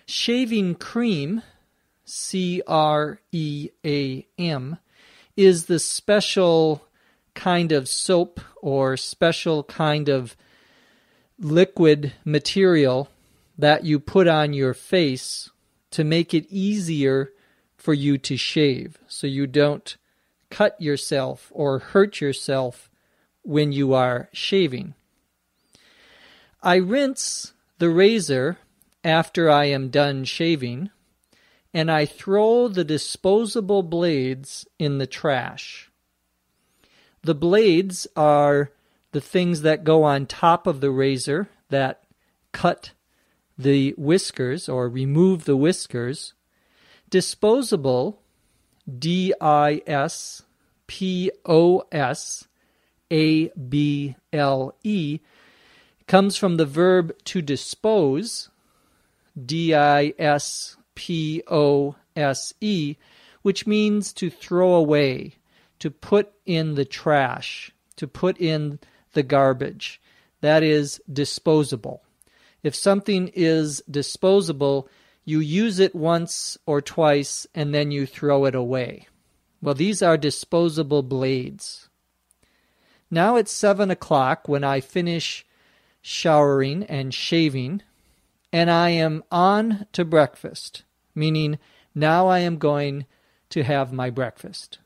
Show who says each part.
Speaker 1: Shaving cream, CREAM, is the special kind of soap or special kind of liquid material that you put on your face to make it easier for you to shave, so you don't cut yourself or hurt yourself when you are shaving. I rinse the razor after I am done shaving, and I throw the disposable blades in the trash. The blades are the things that go on top of the razor that cut the whiskers or remove the whiskers. Disposable, DISPOSABLE, comes from the verb to dispose, DISPOSE, which means to throw away, to put in the trash, to put in the garbage. That is disposable. If something is disposable, you use it once or twice and then you throw it away. Well, these are disposable blades. Now it's 7 o'clock when I finish showering and shaving, and I am on to breakfast, meaning now I am going to have my breakfast.